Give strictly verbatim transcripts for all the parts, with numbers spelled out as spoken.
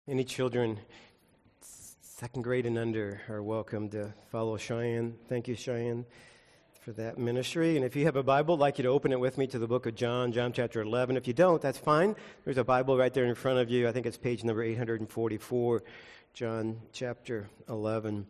Any children second grade and under are welcome to follow Cheyenne. Thank you, Cheyenne, for that ministry. And if you have a Bible, I'd like you to open it with me to the book of John, John chapter eleven. If you don't, that's fine. There's a Bible right there in front of you. I think it's page number eight hundred forty-four, John chapter eleven.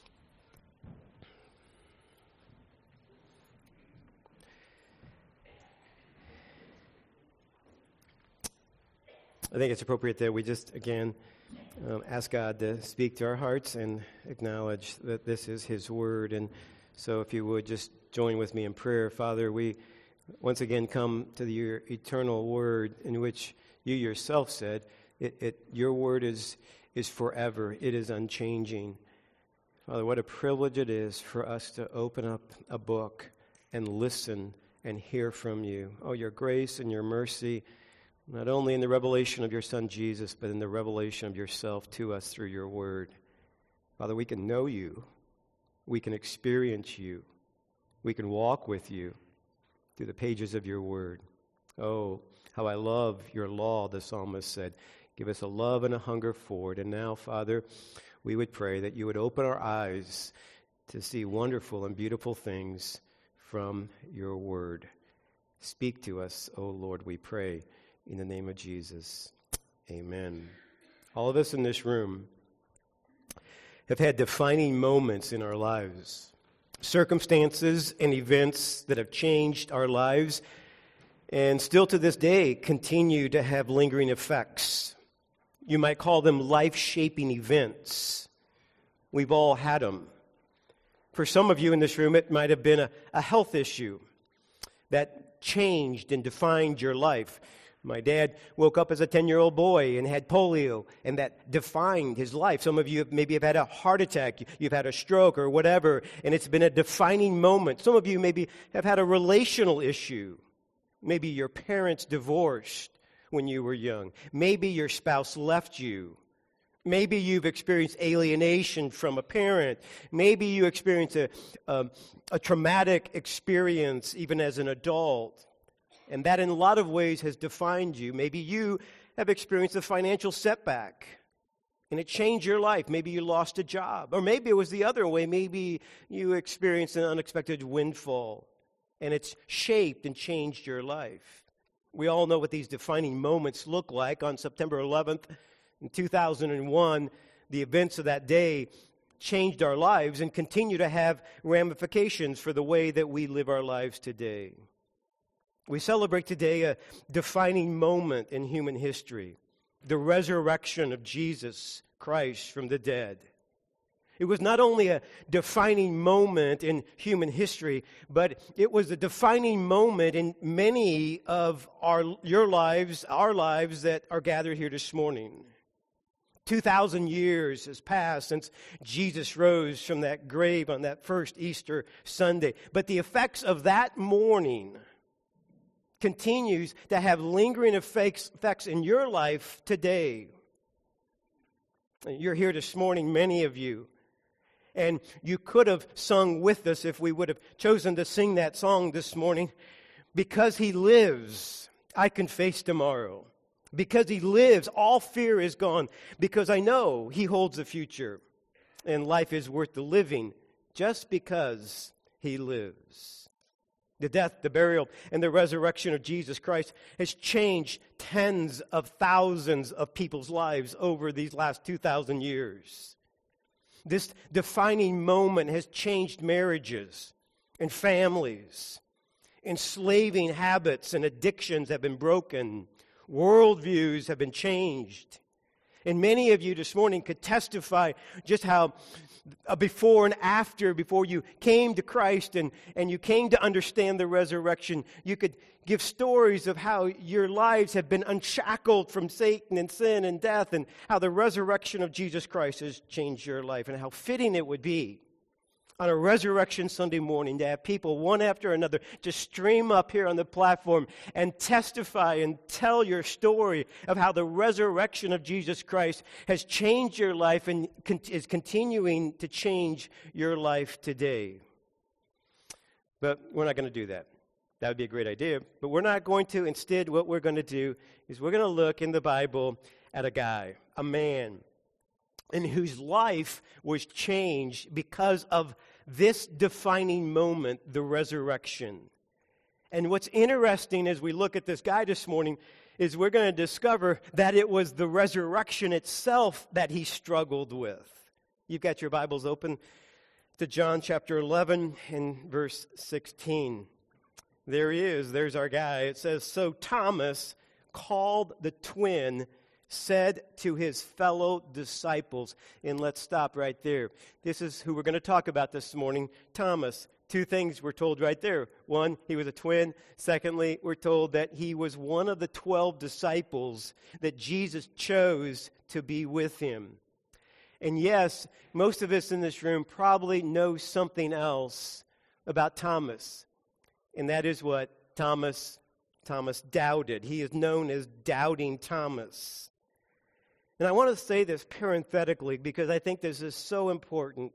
I think it's appropriate that we just, again, um, ask God to speak to our hearts and acknowledge that this is His Word. And so if you would just join with me in prayer. Father, we once again come to your eternal Word in which you yourself said, it, it, your Word is, is forever. It is unchanging. Father, what a privilege it is for us to open up a book and listen and hear from you. Oh, your grace and your mercy, not only in the revelation of your Son Jesus, but in the revelation of yourself to us through your word. Father, we can know you. We can experience you. We can walk with you through the pages of your word. Oh, how I love your law, the psalmist said. Give us a love and a hunger for it. And now, Father, we would pray that you would open our eyes to see wonderful and beautiful things from your word. Speak to us, oh Lord, we pray. In the name of Jesus, amen. All of us in this room have had defining moments in our lives, circumstances and events that have changed our lives and still to this day continue to have lingering effects. You might call them life-shaping events. We've all had them. For some of you in this room, it might have been a, a health issue that changed and defined your life. My dad woke up as a ten-year-old boy and had polio, and that defined his life. Some of you have, maybe have had a heart attack, you've had a stroke or whatever, and it's been a defining moment. Some of you maybe have had a relational issue. Maybe your parents divorced when you were young. Maybe your spouse left you. Maybe you've experienced alienation from a parent. Maybe you experienced a, um, a traumatic experience even as an adult. And that in a lot of ways has defined you. Maybe you have experienced a financial setback and it changed your life. Maybe you lost a job. Or maybe it was the other way. Maybe you experienced an unexpected windfall and it's shaped and changed your life. We all know what these defining moments look like. On September eleventh in two thousand one, the events of that day changed our lives and continue to have ramifications for the way that we live our lives today. We celebrate today a defining moment in human history, the resurrection of Jesus Christ from the dead. It was not only a defining moment in human history, but it was a defining moment in many of our your lives, our lives that are gathered here this morning. Two thousand years has passed since Jesus rose from that grave on that first Easter Sunday. But the effects of that morning continues to have lingering effects, effects in your life today. You're here this morning, many of you, and you could have sung with us if we would have chosen to sing that song this morning. Because He lives, I can face tomorrow. Because He lives, all fear is gone. Because I know He holds the future, and life is worth the living just because He lives. The death, the burial, and the resurrection of Jesus Christ has changed tens of thousands of people's lives over these last two thousand years. This defining moment has changed marriages and families. Enslaving habits and addictions have been broken. Worldviews have been changed. And many of you this morning could testify just how a before and after, before you came to Christ and, and you came to understand the resurrection, you could give stories of how your lives have been unshackled from Satan and sin and death, and how the resurrection of Jesus Christ has changed your life, and how fitting it would be on a Resurrection Sunday morning to have people one after another just stream up here on the platform and testify and tell your story of how the resurrection of Jesus Christ has changed your life and is continuing to change your life today. But we're not going to do that. That would be a great idea. But we're not going to. Instead, what we're going to do is we're going to look in the Bible at a guy, a man, and whose life was changed because of this defining moment, the resurrection. And what's interesting as we look at this guy this morning is we're going to discover that it was the resurrection itself that he struggled with. You've got your Bibles open to John chapter eleven and verse sixteen. There he is. There's our guy. It says, "So Thomas, called the twin, said to his fellow disciples," and let's stop right there. This is who we're going to talk about this morning, Thomas. Two things we're told right there. One, he was a twin. Secondly, we're told that he was one of the twelve disciples that Jesus chose to be with him. And yes, most of us in this room probably know something else about Thomas, and that is what Thomas, Thomas doubted. He is known as Doubting Thomas. And I want to say this parenthetically because I think this is so important.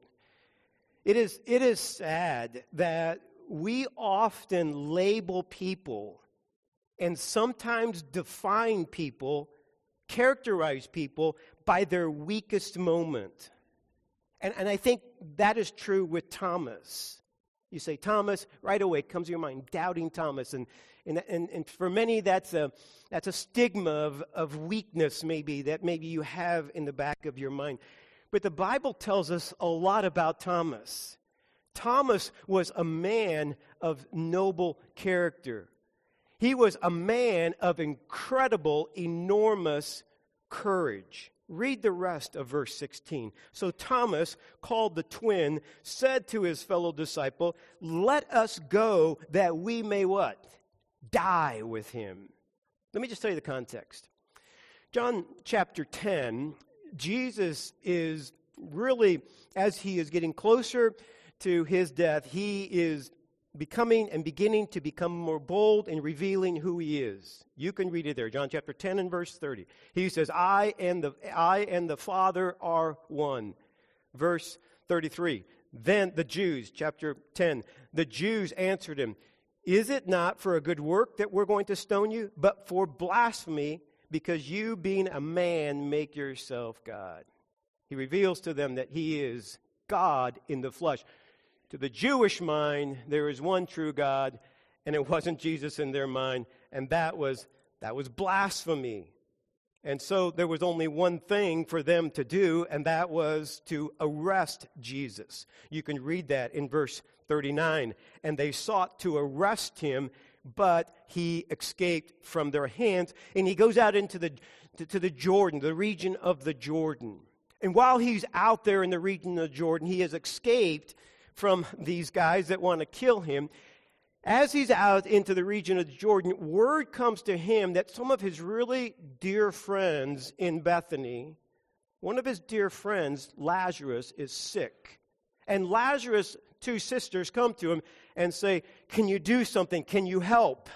It is, it is sad that we often label people and sometimes define people, characterize people by their weakest moment. And, and I think that is true with Thomas. You say, Thomas, right away it comes to your mind, Doubting Thomas. And and, and, and for many, that's a that's a stigma of, of weakness maybe that maybe you have in the back of your mind. But the Bible tells us a lot about Thomas. Thomas was a man of noble character. He was a man of incredible, enormous courage. Read the rest of verse sixteen. "So Thomas, called the twin, said to his fellow disciple, 'Let us go that we may' what? Die with him." Let me just tell you the context. John chapter ten, Jesus is really, as he is getting closer to his death, he is becoming and beginning to become more bold in revealing who he is. You can read it there, John chapter ten and verse thirty. He says, I and the I and the Father are one. Verse thirty-three. Then the Jews, chapter ten, the Jews answered him, "Is it not for a good work that we're going to stone you, but for blasphemy, because you, being a man, make yourself God?" He reveals to them that he is God in the flesh. To the Jewish mind, there is one true God, and it wasn't Jesus in their mind, and that was that was blasphemy. And so there was only one thing for them to do, and that was to arrest Jesus. You can read that in verse thirty-nine. "And they sought to arrest him, but he escaped from their hands." And he goes out into the to, to the Jordan, the region of the Jordan. And while he's out there in the region of Jordan, he has escaped from these guys that want to kill him. As he's out into the region of Jordan, word comes to him that some of his really dear friends in Bethany, one of his dear friends, Lazarus, is sick. And Lazarus' two sisters come to him and say, "Can you do something? Can you help?"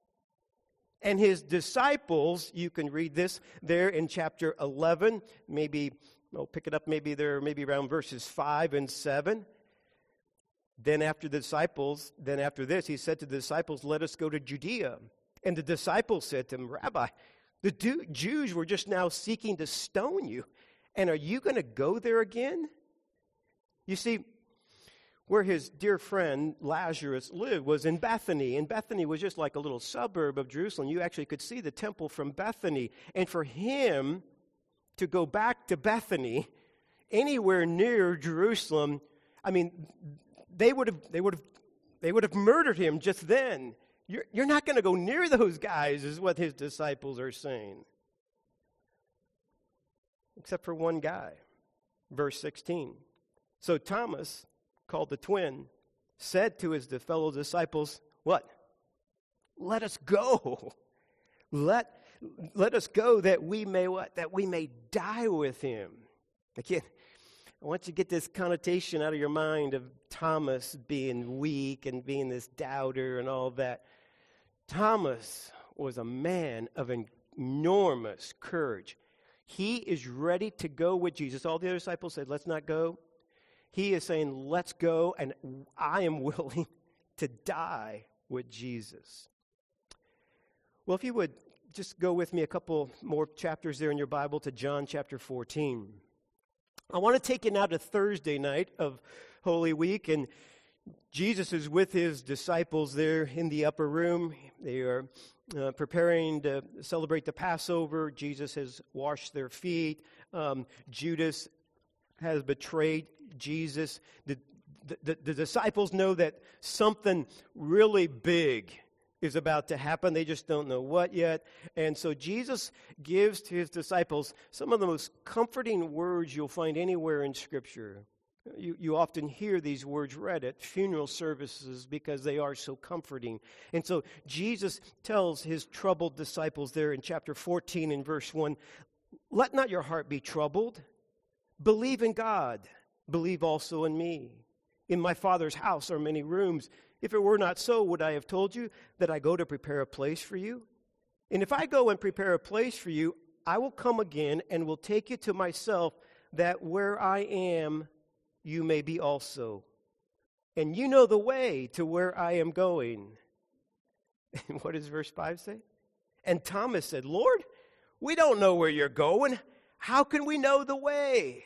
And his disciples, you can read this there in chapter eleven, maybe, I'll pick it up maybe there, maybe around verses five and seven. Then after the disciples, then after this, he said to the disciples, "Let us go to Judea." And the disciples said to him, "Rabbi, the Jews were just now seeking to stone you, and are you going to go there again?" You see, where his dear friend Lazarus lived was in Bethany, and Bethany was just like a little suburb of Jerusalem. You actually could see the temple from Bethany. And for him to go back to Bethany, anywhere near Jerusalem, I mean, they would have they would have they would have murdered him just then. You're, you're not going to go near those guys, is what his disciples are saying. Except for one guy. Verse sixteen. "So Thomas, called the twin, said to his fellow disciples," what? "Let us go. Let, let us go that we may what? That we may die with him." Again, I want you to get this connotation out of your mind of Thomas being weak and being this doubter and all that. Thomas was a man of enormous courage. He is ready to go with Jesus. All the other disciples said, "Let's not go." He is saying, "Let's go, and I am willing to die with Jesus." Well, if you would just go with me a couple more chapters there in your Bible to John chapter fourteen. I want to take you now to Thursday night of Holy Week, and Jesus is with his disciples there in the upper room. They are uh, preparing to celebrate the Passover. Jesus has washed their feet. Um, Judas has betrayed Jesus. The, the, the disciples know that something really big is about to happen. They just don't know what yet. And so Jesus gives to his disciples some of the most comforting words you'll find anywhere in Scripture. You, you often hear these words read at funeral services because they are so comforting. And so Jesus tells his troubled disciples there in chapter fourteen in verse one, "Let not your heart be troubled. Believe in God. Believe also in me. In my Father's house are many rooms. If it were not so, would I have told you that I go to prepare a place for you? And if I go and prepare a place for you, I will come again and will take you to myself, that where I am, you may be also. And you know the way to where I am going." And what does verse five say? "And Thomas said, Lord, we don't know where you're going. How can we know the way?"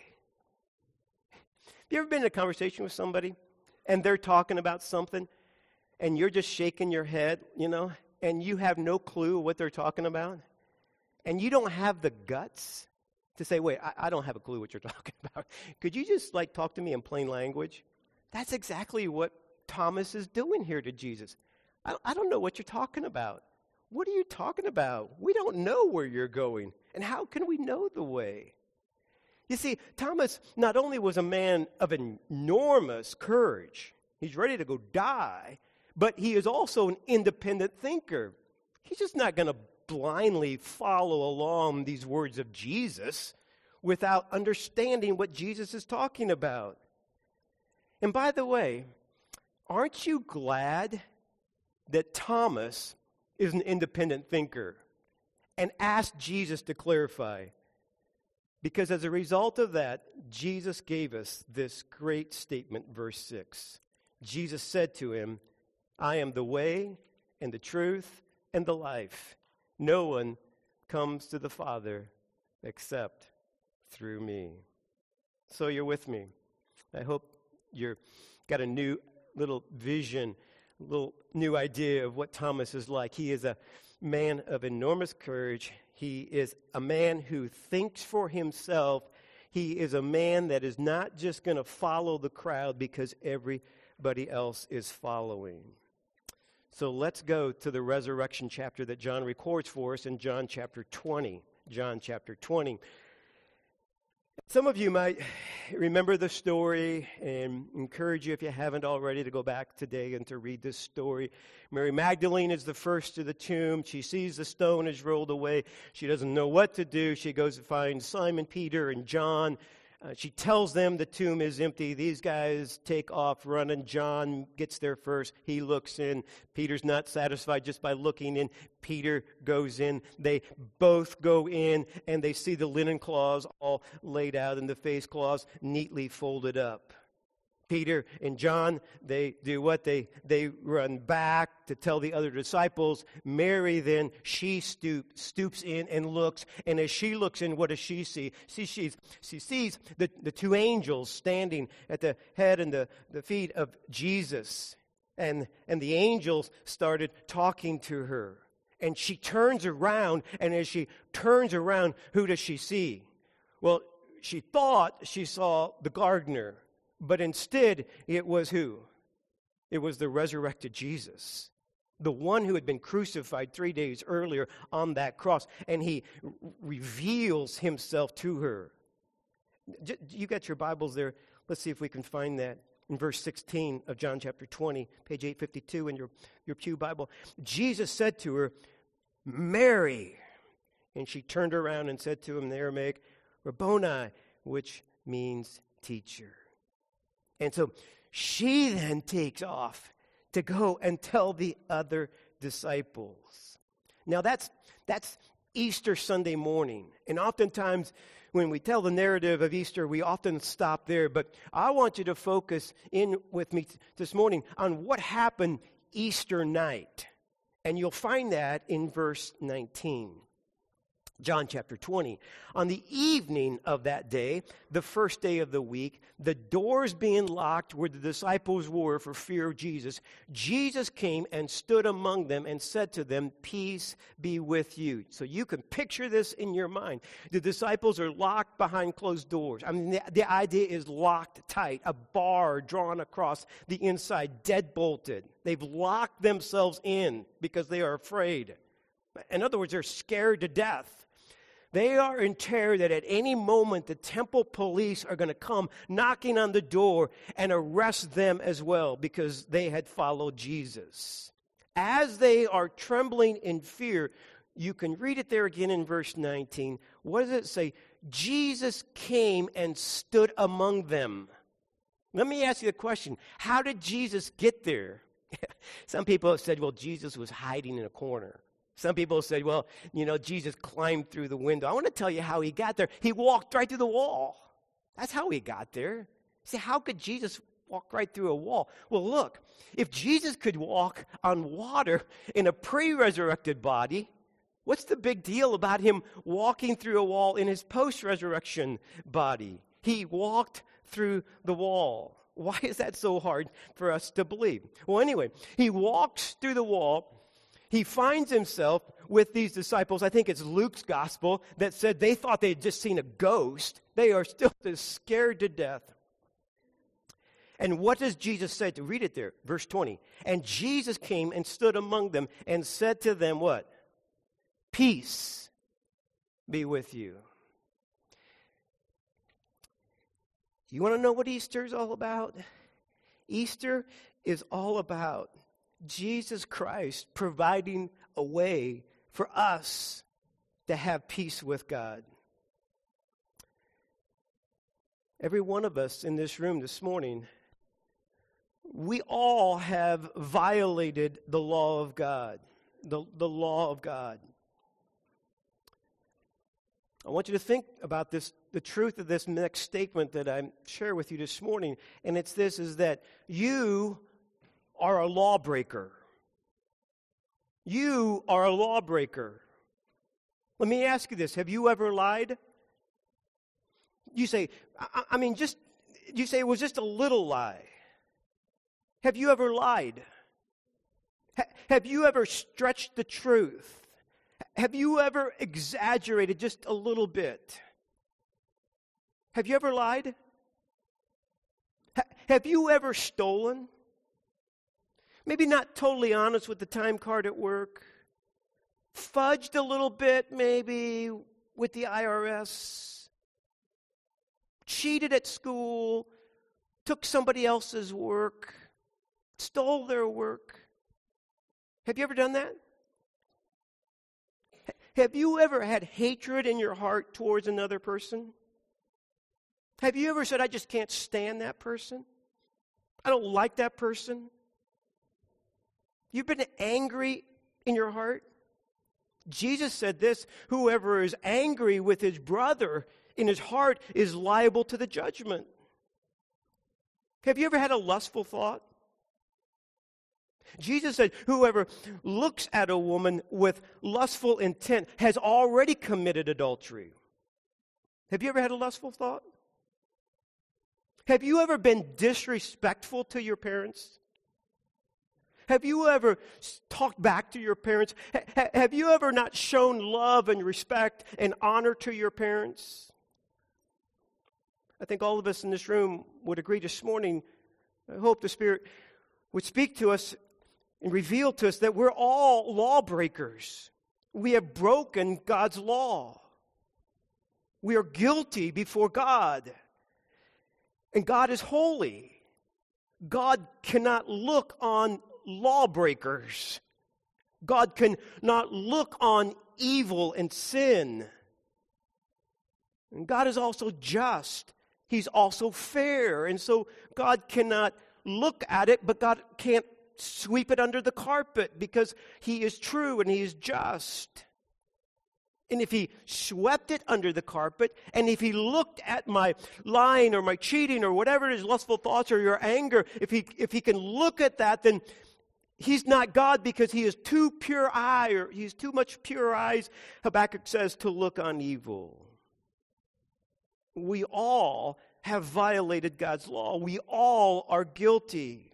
Have you ever been in a conversation with somebody and they're talking about something and you're just shaking your head, you know, and you have no clue what they're talking about? And you don't have the guts to say, wait, I, I don't have a clue what you're talking about. Could you just like talk to me in plain language? That's exactly what Thomas is doing here to Jesus. I, I don't know what you're talking about. What are you talking about? We don't know where you're going. And how can we know the way? You see, Thomas not only was a man of enormous courage, he's ready to go die, but he is also an independent thinker. He's just not going to blindly follow along these words of Jesus without understanding what Jesus is talking about. And by the way, aren't you glad that Thomas is an independent thinker and asked Jesus to clarify? Because as a result of that, Jesus gave us this great statement, verse six. Jesus said to him, "I am the way and the truth and the life. No one comes to the Father except through me." So you're with me. I hope you've got a new little vision, a little new idea of what Thomas is like. He is a man of enormous courage. He is a man who thinks for himself. He is a man that is not just going to follow the crowd because everybody else is following. So let's go to the resurrection chapter that John records for us in John chapter twenty. John chapter twenty. Some of you might remember the story, and encourage you, if you haven't already, to go back today and to read this story. Mary Magdalene is the first to the tomb. She sees the stone is rolled away. She doesn't know what to do. She goes to find Simon, Peter, and John. Uh, she tells them the tomb is empty. These guys take off running. John gets there first. He looks in. Peter's not satisfied just by looking in. Peter goes in. They both go in, and they see the linen cloths all laid out and the face cloths neatly folded up. Peter and John, they do what? They they run back to tell the other disciples. Mary then, she stoop, stoops in and looks. And as she looks in, what does she see? See, she's, she sees the, the two angels standing at the head and the, the feet of Jesus. And, and the angels started talking to her. And she turns around, and as she turns around, who does she see? Well, she thought she saw the gardener. But instead, it was who? It was the resurrected Jesus, the one who had been crucified three days earlier on that cross. And he r- reveals himself to her. J- you got your Bibles there. Let's see if we can find that in verse sixteen of John chapter twenty, page eight fifty-two in your, your Pew Bible. Jesus said to her, "Mary." And she turned around and said to him in Aramaic, "Rabboni," which means teacher. And so she then takes off to go and tell the other disciples. Now that's that's Easter Sunday morning. And oftentimes when we tell the narrative of Easter, we often stop there. But I want you to focus in with me t- this morning on what happened Easter night. And you'll find that in verse nineteen. John chapter twenty. On the evening of that day, the first day of the week, the doors being locked where the disciples were for fear of Jesus, Jesus came and stood among them and said to them, "Peace be with you." So you can picture this in your mind. The disciples are locked behind closed doors. I mean, the, the idea is locked tight, a bar drawn across the inside, deadbolted. They've locked themselves in because they are afraid. In other words, they're scared to death. They are in terror that at any moment the temple police are going to come knocking on the door and arrest them as well because they had followed Jesus. As they are trembling in fear, you can read it there again in verse nineteen. What does it say? Jesus came and stood among them. Let me ask you a question. How did Jesus get there? Some people have said, well, Jesus was hiding in a corner. Some people said, well, you know, Jesus climbed through the window. I want to tell you how he got there. He walked right through the wall. That's how he got there. See, how could Jesus walk right through a wall? Well, look, if Jesus could walk on water in a pre-resurrected body, what's the big deal about him walking through a wall in his post-resurrection body? He walked through the wall. Why is that so hard for us to believe? Well, anyway, he walks through the wall. He finds himself with these disciples. I think it's Luke's gospel that said they thought they had just seen a ghost. They are still just scared to death. And what does Jesus say? To read it there, verse twenty. And Jesus came and stood among them and said to them what? Peace be with you. You want to know what Easter is all about? Easter is all about Jesus Christ providing a way for us to have peace with God. Every one of us in this room this morning, we all have violated the law of God, the, the law of God. I want you to think about this, the truth of this next statement that I share with you this morning, and it's this, is that you are a lawbreaker. You are a lawbreaker. Let me ask you this. Have you ever lied? You say, I, I mean, just, you say it was just a little lie. Have you ever lied? Ha, have you ever stretched the truth? Have you ever exaggerated just a little bit? Have you ever lied? Ha, have you ever stolen? Maybe not totally honest with the time card at work. Fudged a little bit, maybe, with the I R S. Cheated at school. Took somebody else's work. Stole their work. Have you ever done that? Have you ever had hatred in your heart towards another person? Have you ever said, I just can't stand that person? I don't like that person? You've been angry in your heart? Jesus said this, whoever is angry with his brother in his heart is liable to the judgment. Have you ever had a lustful thought? Jesus said, whoever looks at a woman with lustful intent has already committed adultery. Have you ever had a lustful thought? Have you ever been disrespectful to your parents? Have you ever talked back to your parents? Ha- have you ever not shown love and respect and honor to your parents? I think all of us in this room would agree this morning. I hope the Spirit would speak to us and reveal to us that we're all lawbreakers. We have broken God's law. We are guilty before God. And God is holy. God cannot look on lawbreakers. God cannot look on evil and sin. And God is also just. He's also fair. And so God cannot look at it, but God can't sweep it under the carpet because He is true and He is just. And if He swept it under the carpet, and if He looked at my lying or my cheating or whatever it is, lustful thoughts or your anger, if He if He can look at that, then He's not God because he is too pure eye, or he's too much pure eyes, Habakkuk says, to look on evil. We all have violated God's law. We all are guilty.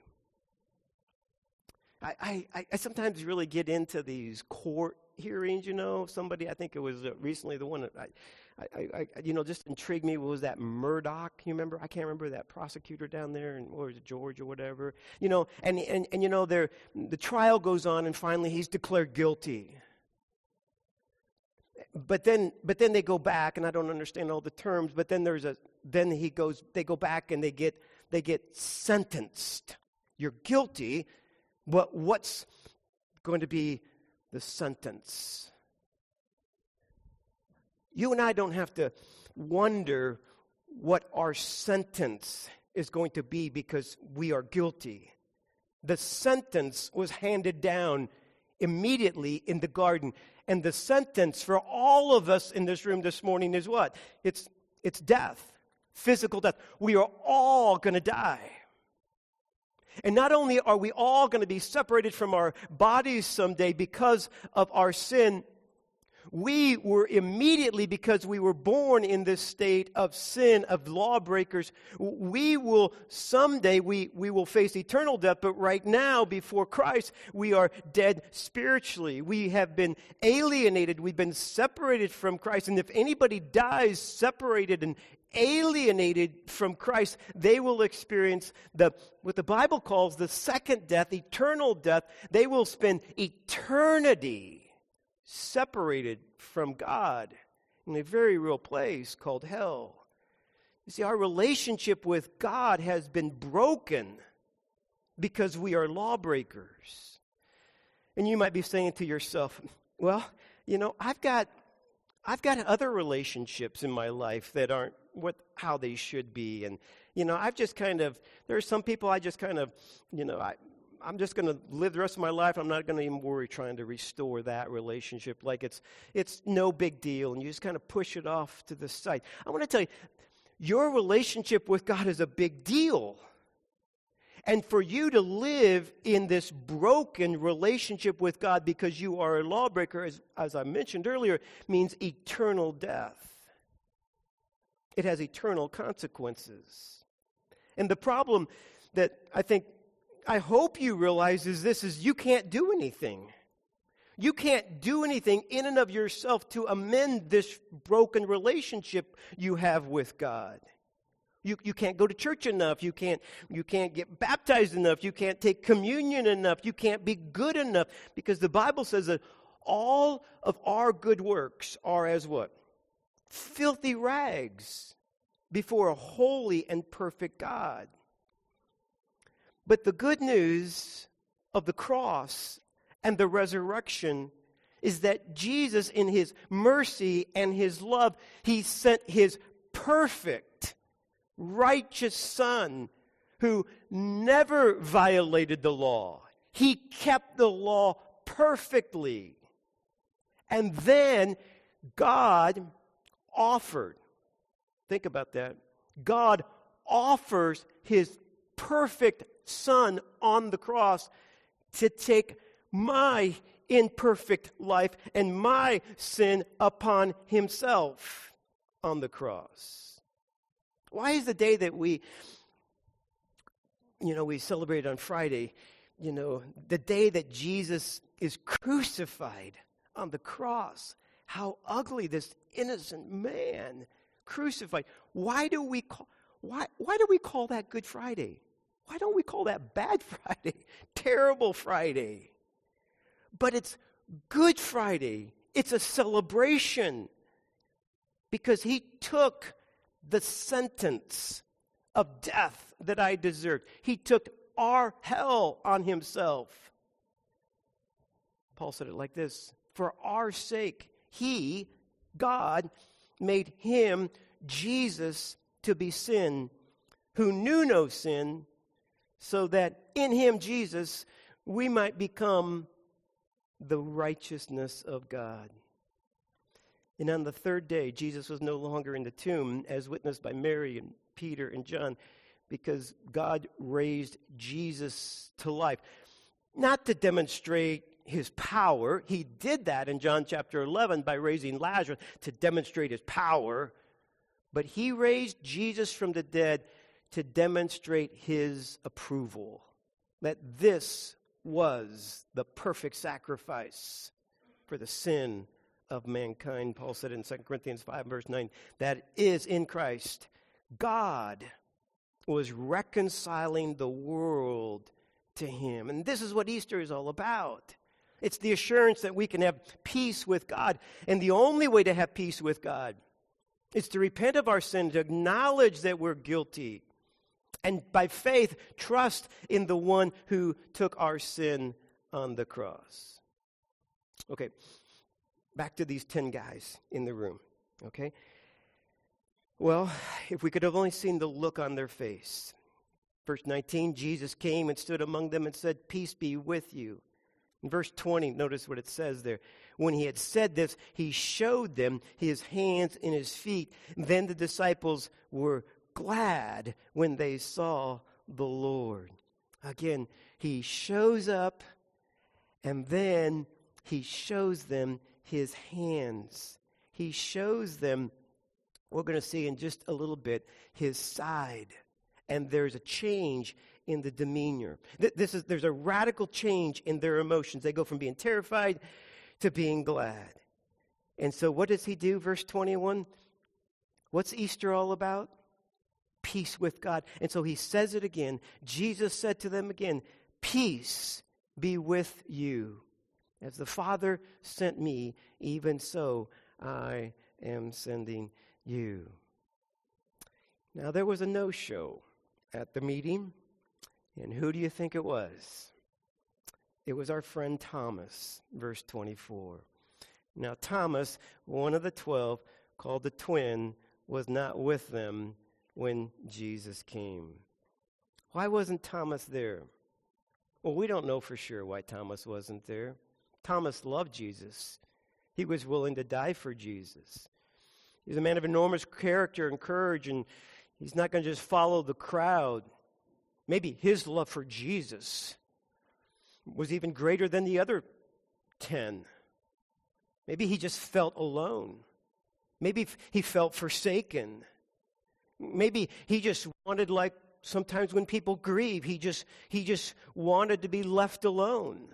I, I, I sometimes really get into these court hearings, you know. Somebody, I think it was uh, recently the one that I, I, I, you know, just intrigued me was that Murdoch. You remember? I can't remember that prosecutor down there in, what was it, Georgia or whatever. You know, and, and, and you know, the trial goes on, and finally he's declared guilty. But then, but then they go back, and I don't understand all the terms. But then there's a, then he goes, they go back and they get, they get sentenced. You're guilty, but what's going to be the sentence? You and I don't have to wonder what our sentence is going to be because we are guilty. The sentence was handed down immediately in the garden. And the sentence for all of us in this room this morning is what? It's, it's death, physical death. We are all going to die. And not only are we all going to be separated from our bodies someday because of our sin, we were immediately, because we were born in this state of sin, of lawbreakers, we will someday, we, we will face eternal death, but right now, before Christ, we are dead spiritually. We have been alienated, we've been separated from Christ, and if anybody dies separated and alienated from Christ, they will experience the what the Bible calls the second death, eternal death. They will spend eternity separated from God in a very real place called hell. You see, our relationship with God has been broken because we are lawbreakers. And you might be saying to yourself, well, you know, I've got I've got other relationships in my life that aren't what how they should be. And, you know, I've just kind of, there are some people I just kind of, you know, I I'm just going to live the rest of my life. I'm not going to even worry trying to restore that relationship. Like it's it's no big deal, and you just kind of push it off to the side. I want to tell you, your relationship with God is a big deal. And for you to live in this broken relationship with God because you are a lawbreaker, as, as I mentioned earlier, means eternal death. It has eternal consequences. And the problem that I think I hope you realize is this, is you can't do anything. You can't do anything in and of yourself to amend this broken relationship you have with God. You, you can't go to church enough. You can't, you can't get baptized enough. You can't take communion enough. You can't be good enough, because the Bible says that all of our good works are as what? Filthy rags before a holy and perfect God. But the good news of the cross and the resurrection is that Jesus, in his mercy and his love, he sent his perfect, righteous Son who never violated the law. He kept the law perfectly. And then God offered, think about that, God offers his perfect Son on the cross to take my imperfect life and my sin upon himself on the cross. Why is the day that we, you know, we celebrate on Friday, you know, the day that Jesus is crucified on the cross? How ugly, this innocent man crucified. Why do we call, why, why do we call that Good Friday? Why don't we call that Bad Friday, Terrible Friday? But it's Good Friday. It's a celebration because he took the sentence of death that I deserved. He took our hell on himself. Paul said it like this: for our sake, he, God, made him, Jesus, to be sin, who knew no sin, so that in him, Jesus, we might become the righteousness of God. And on the third day, Jesus was no longer in the tomb, as witnessed by Mary and Peter and John, because God raised Jesus to life. not to demonstrate his power. He did that in John chapter eleven by raising Lazarus to demonstrate his power. But he raised Jesus from the dead to demonstrate his approval. That this was the perfect sacrifice for the sin of mankind. Paul said in Second Corinthians five, verse nine, that is in Christ, God was reconciling the world to him. And this is what Easter is all about. It's the assurance that we can have peace with God. And the only way to have peace with God is to repent of our sin, to acknowledge that we're guilty, and by faith, trust in the one who took our sin on the cross. Okay, back to these ten guys in the room, okay? Well, if we could have only seen the look on their face. Verse nineteen, Jesus came and stood among them and said, "Peace be with you." In verse twenty, notice what it says there. When he had said this, he showed them his hands and his feet. Then the disciples were glad when they saw the Lord. Again, he shows up, and then he shows them his hands. He shows them, we're going to see in just a little bit, his side. And there's a change in the demeanor. This is, there's a radical change in their emotions. They go from being terrified to being glad. And so what does he do? Verse twenty-one. What's Easter all about? Peace with God. And so he says it again. Jesus said to them again, "Peace be with you. As the Father sent me, even so I am sending you." Now there was a no-show at the meeting. And who do you think it was? It was our friend Thomas, verse twenty-four. Now Thomas, one of the twelve, called the twin, was not with them when Jesus came. Why wasn't Thomas there? Well, we don't know for sure why Thomas wasn't there. Thomas loved Jesus. He was willing to die for Jesus. He's a man of enormous character and courage, and he's not going to just follow the crowd. Maybe his love for Jesus was even greater than the other ten. Maybe he just felt alone. Maybe he felt forsaken. Maybe he just wanted, like sometimes when people grieve, he just he just wanted to be left alone.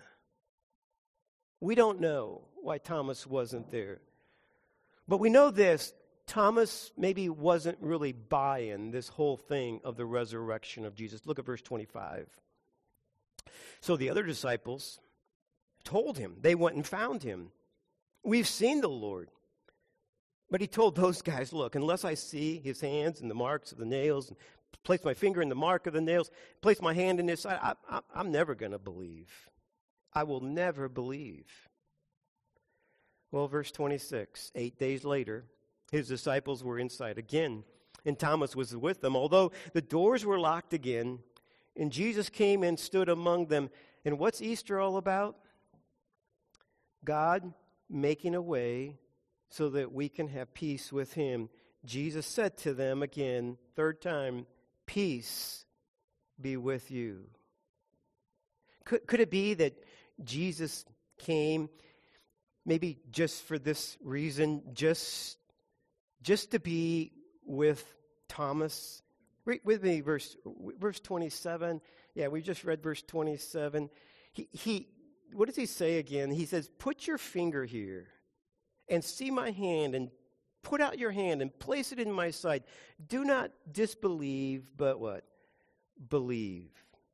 We don't know why Thomas wasn't there. But we know this. Thomas maybe wasn't really buying this whole thing of the resurrection of Jesus. Look at verse twenty-five. So the other disciples told him. They went and found him. "We've seen the Lord." But he told those guys, "Look, unless I see his hands and the marks of the nails, and place my finger in the mark of the nails, place my hand in his side, I, I, I'm never going to believe. I will never believe." Well, verse twenty-six, eight days later, his disciples were inside again, and Thomas was with them, although the doors were locked again. And Jesus came and stood among them. And what's Easter all about? God making a way so that we can have peace with him. Jesus said to them again, third time, "Peace be with you." Could, could it be that Jesus came maybe just for this reason, just Just to be with Thomas? Read with me verse verse twenty-seven. Yeah, we just read verse twenty-seven. He, he, what does he say again? He says, "Put your finger here and see my hand, and put out your hand and place it in my side. Do not disbelieve, but what? Believe."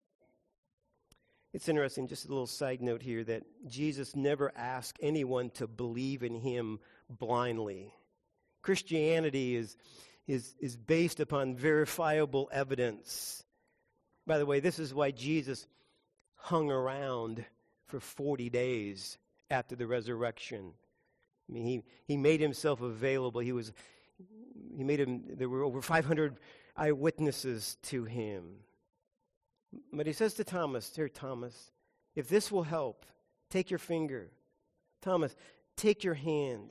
It's interesting, just a little side note here, that Jesus never asked anyone to believe in him blindly. Christianity is, is, is based upon verifiable evidence. By the way, this is why Jesus hung around for forty days after the resurrection. I mean, he, he made himself available. He was, he made him, there were over five hundred eyewitnesses to him. But he says to Thomas, "Here, Thomas, if this will help, take your finger. Thomas, take your hand."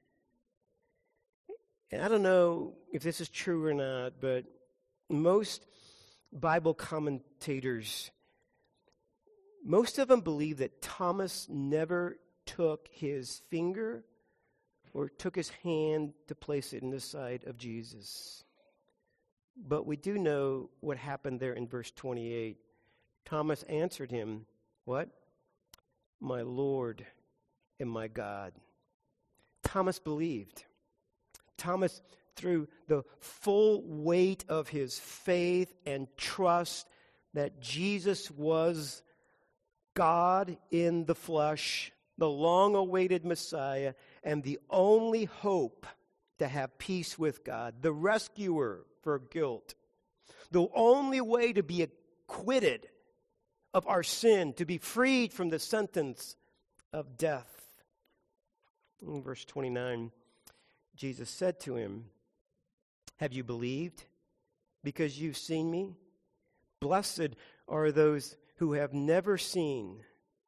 And I don't know if this is true or not, but most Bible commentators most of them believe that Thomas never took his finger or took his hand to place it in the side of Jesus. But we do know what happened there in verse twenty-eight. Thomas answered him, what? My Lord and my God. Thomas believed. Thomas, through the full weight of his faith and trust that Jesus was God in the flesh, the long-awaited Messiah, and the only hope to have peace with God, the rescuer for guilt, the only way to be acquitted of our sin, to be freed from the sentence of death. In verse twenty-nine, Jesus said to him, have you believed because you've seen me? Blessed are those who have never seen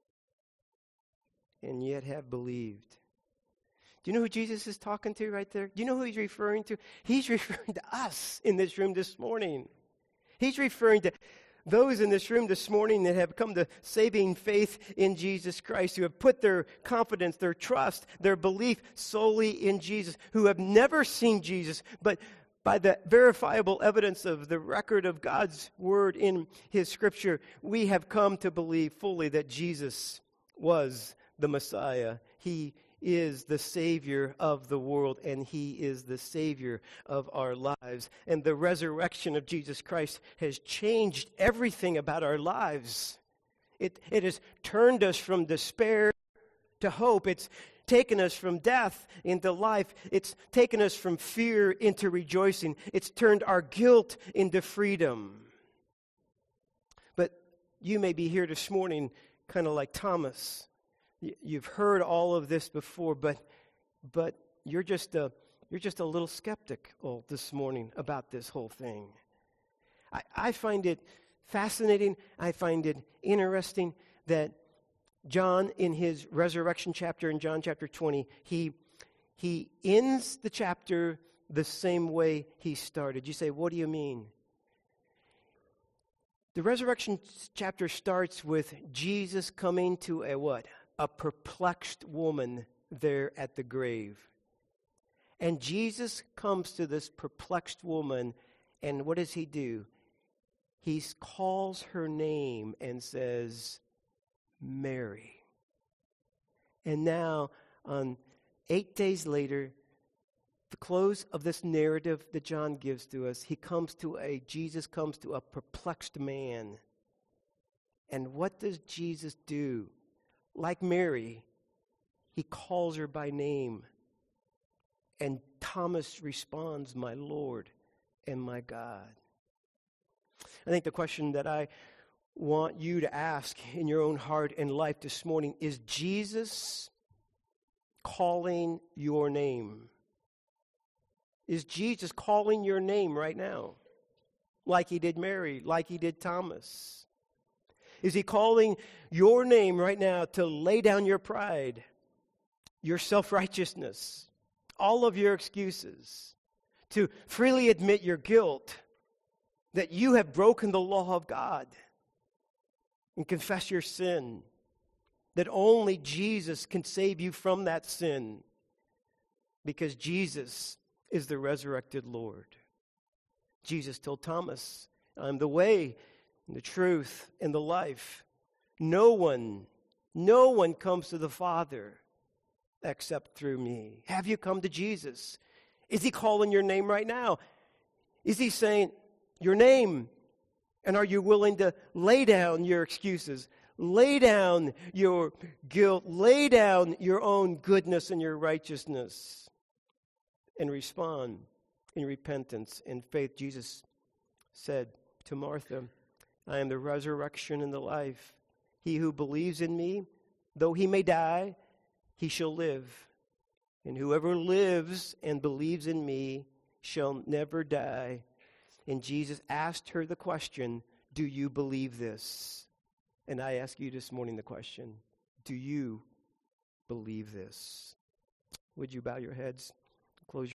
and yet have believed. Do you know who Jesus is talking to right there? Do you know who he's referring to? He's referring to us in this room this morning. He's referring to those in this room this morning that have come to saving faith in Jesus Christ, who have put their confidence, their trust, their belief solely in Jesus, who have never seen Jesus, but by the verifiable evidence of the record of God's word in his scripture, we have come to believe fully that Jesus was the Messiah. He is the Savior of the world, and he is the Savior of our lives. And the resurrection of Jesus Christ has changed everything about our lives. It, it has turned us from despair to hope. It's taken us from death into life. It's taken us from fear into rejoicing. It's turned our guilt into freedom. But you may be here this morning kind of like Thomas. You've heard all of this before, but but you're just a you're just a little skeptical this morning about this whole thing. I, I find it fascinating. I find it interesting that John, in his resurrection chapter, in John chapter twenty, he he ends the chapter the same way he started. You say, what do you mean? The resurrection chapter starts with Jesus coming to a what? A perplexed woman there at the grave. And Jesus comes to this perplexed woman, and what does he do? He calls her name and says, Mary. And now, on eight days later, the close of this narrative that John gives to us, he comes to a, Jesus comes to a perplexed man. And what does Jesus do? Like Mary, he calls her by name. And Thomas responds, my Lord and my God. I think the question that I want you to ask in your own heart and life this morning is, Jesus calling your name? Is Jesus calling your name right now? Like he did Mary, like he did Thomas? Is he calling your name right now to lay down your pride, your self-righteousness, all of your excuses, to freely admit your guilt, that you have broken the law of God, and confess your sin, that only Jesus can save you from that sin, because Jesus is the resurrected Lord. Jesus told Thomas, I'm the way, the truth, and the life. No one, no one comes to the Father except through me. Have you come to Jesus? Is he calling your name right now? Is he saying your name? And are you willing to lay down your excuses? Lay down your guilt. Lay down your own goodness and your righteousness. And respond in repentance and faith. Jesus said to Martha, I am the resurrection and the life. He who believes in me, though he may die, he shall live. And whoever lives and believes in me shall never die. And Jesus asked her the question, do you believe this? And I ask you this morning the question, do you believe this? Would you bow your heads? Close your